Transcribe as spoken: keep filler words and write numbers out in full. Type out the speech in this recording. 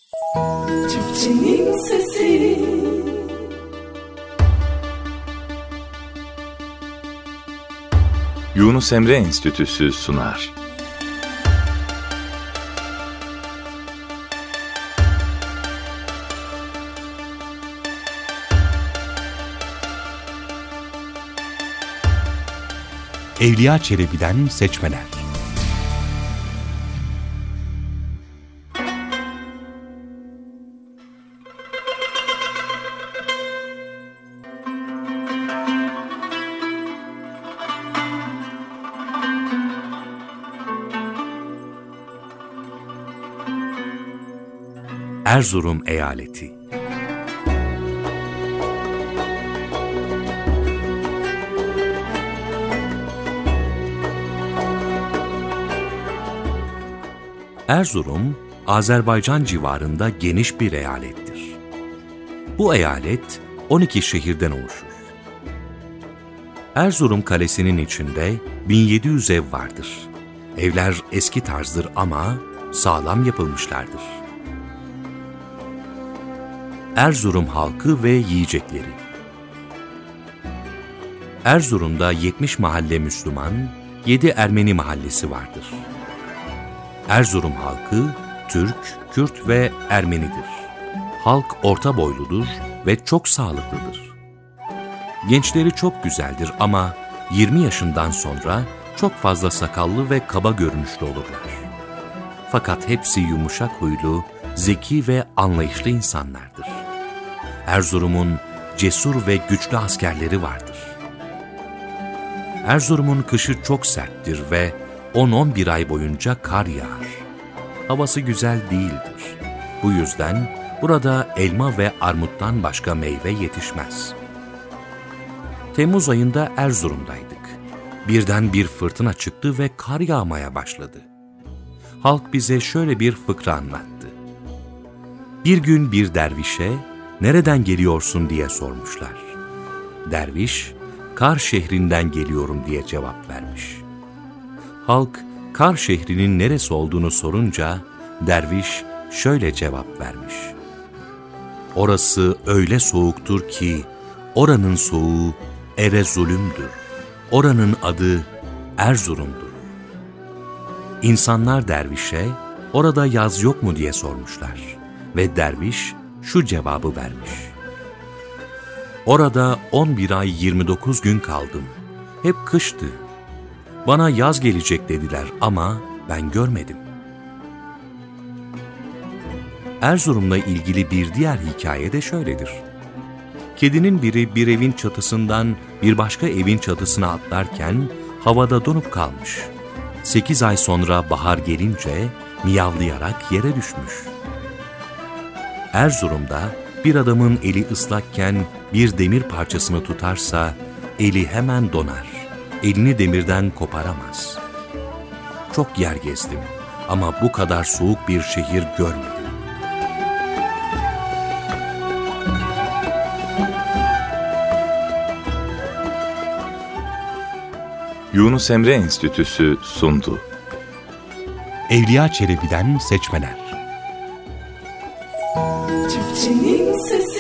Türkçenin sesi. Yunus Emre Enstitüsü sunar. Evliya Çelebi'den seçmeler. Erzurum Eyaleti. Erzurum, Azerbaycan civarında geniş bir eyalettir. Bu eyalet on iki şehirden oluşur. Erzurum Kalesi'nin içinde bin yedi yüz ev vardır. Evler eski tarzdır ama sağlam yapılmışlardır. Erzurum halkı ve yiyecekleri. Erzurum'da yetmiş mahalle Müslüman, yedi Ermeni mahallesi vardır. Erzurum halkı Türk, Kürt ve Ermenidir. Halk orta boyludur ve çok sağlıklıdır. Gençleri çok güzeldir ama yirmi yaşından sonra çok fazla sakallı ve kaba görünüşlü olurlar. Fakat hepsi yumuşak huylu, zeki ve anlayışlı insanlardır. Erzurum'un cesur ve güçlü askerleri vardır. Erzurum'un kışı çok serttir ve on on bir ay boyunca kar yağar. Havası güzel değildir. Bu yüzden burada elma ve armuttan başka meyve yetişmez. Temmuz ayında Erzurum'daydık. Birden bir fırtına çıktı ve kar yağmaya başladı. Halk bize şöyle bir fıkra anlattı. Bir gün bir dervişe, "Nereden geliyorsun?" diye sormuşlar. Derviş, "Kar şehrinden geliyorum." diye cevap vermiş. Halk, Kar şehrinin neresi olduğunu sorunca, derviş şöyle cevap vermiş. "Orası öyle soğuktur ki, oranın soğuğu Erezulüm'dür. Oranın adı Erzurum'dur." İnsanlar dervişe, "Orada yaz yok mu?" diye sormuşlar. Ve derviş şu cevabı vermiş. "Orada on bir ay yirmi dokuz gün kaldım. Hep kıştı. Bana yaz gelecek dediler ama ben görmedim." Erzurum'la ilgili bir diğer hikaye de şöyledir. Kedinin biri bir evin çatısından bir başka evin çatısına atlarken havada donup kalmış. Sekiz ay sonra bahar gelince miyavlayarak yere düşmüş. Erzurum'da bir adamın eli ıslakken bir demir parçasını tutarsa eli hemen donar. Elini demirden koparamaz. Çok yer gezdim ama bu kadar soğuk bir şehir görmedim. Yunus Emre Enstitüsü sundu. Evliya Çelebi'den seçmeler. Türkçenin sesi.